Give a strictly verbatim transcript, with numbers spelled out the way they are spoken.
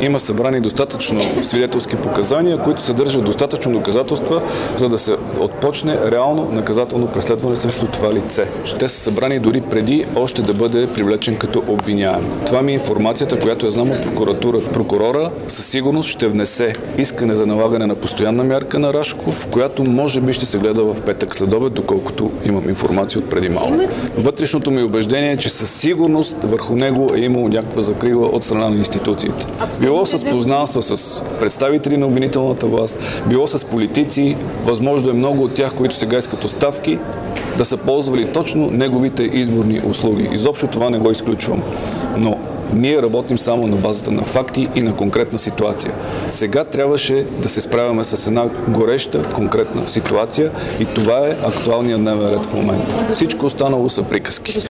има събрани достатъчно свидетелски показания, които съдържат достатъчно доказателства, за да се отпочне реално наказателно преследване срещу това лице. Те са събрани дори преди още да бъде привлечен като обвиняем. Това ми е информацията, която я знам от прокуратурата. Прокурора със сигурност ще внесе искане за налагане на постоянна мярка на Рашков, която може би ще се гледа в петък следобед, доколкото имам информация от преди малко. Вътрешното ми убеждение е, че със сигурност върху него е имало някаква закрила от страна на институциите. Било с познанства с представители на обвинителната власт, било с политици, възможно е много от тях, които сега искат оставки, да са ползвали точно неговите изборни услуги. Изобщо това не го изключвам. Но ние работим само на базата на факти и на конкретна ситуация. Сега трябваше да се справяме с една гореща, конкретна ситуация и това е актуалният дневен ред в момента. Всичко останало са приказки.